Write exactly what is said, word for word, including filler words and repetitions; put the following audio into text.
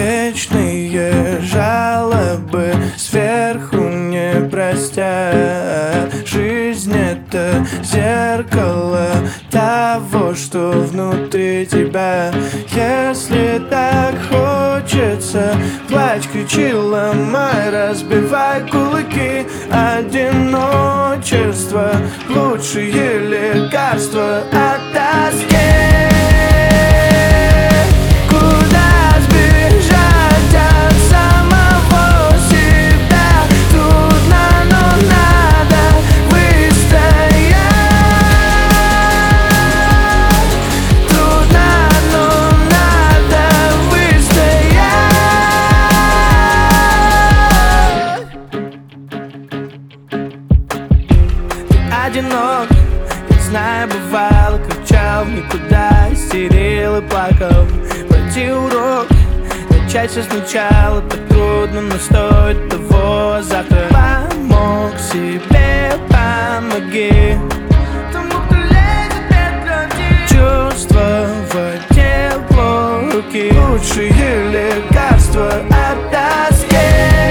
вечные жалобы сверху не простят. Жизнь — это зеркало того, что внутри тебя. Если так хочется, плачь, кричи, ломай, разбивай кулаки. Одиночество — лучшие лекарства от тоски. Одинок, я знаю, бывало, кричал в никуда, истерил и плакал. Пройти урок, начать все сначала так трудно, но стоит того. Завтра помог себе, помоги тому, кто лезет без людей. Чувствовать тепло руки — лучшие лекарства от тоски.